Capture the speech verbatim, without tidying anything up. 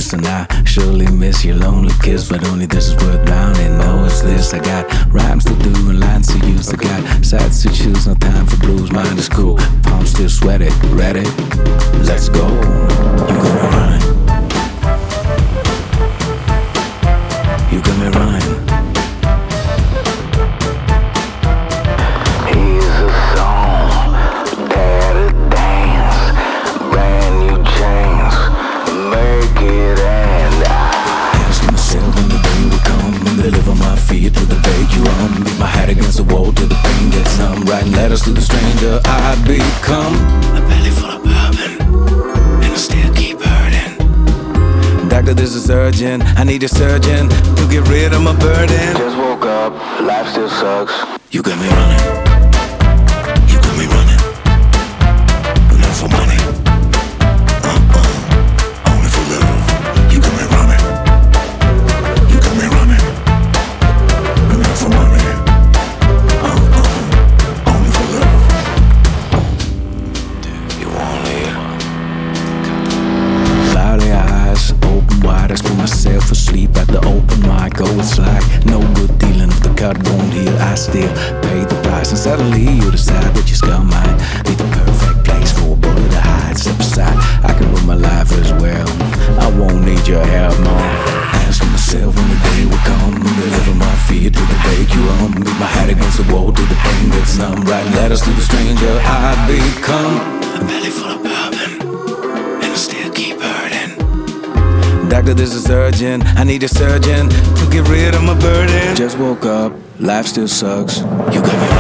kiss, and I surely miss your lonely kiss, but only this is worth drowning. No, it's this. I got rhymes to do and lines to use. I got sides to choose, no time for blues. Mind is cool, palms still sweaty. Ready? Let's go. You got me running. You got me running. Here's a song, dare to dance, brand new chains, make it end. Asking myself when the day will come and deliver my fear to the vacuum. Beat my head against the wall till the pain gets numb. Writing letters to the stranger I become. A belly full of bourbon, and I still keep hurting. Doctor, this is urgent. I need a surgeon to get rid of my burden. Just woke up, life still sucks. You got me running. You got me running. But not for money. Uh-uh. Only for love. You got me running. You got me running. But not for money. Uh-uh. Only for love. You won't leave. Cloudy eyes, open wide. I screw myself asleep at the open mic. Oh, it's like no good dealing if the cut won't heal. I still pay the price, and suddenly you decide that your skull might be the perfect place for a bullet to hide. Step aside, I can live my life as well. I won't need your help, no. Asking myself when the day will come, deliver my fear to the vacuum. Beat my head against the wall till the pain gets numb. Writing letters to the stranger I become. A belly full of bourbon, and I still keep hurting. Doctor, this is urgent. I need a surgeon to get rid of my burden. Just woke up, life still sucks. You got me.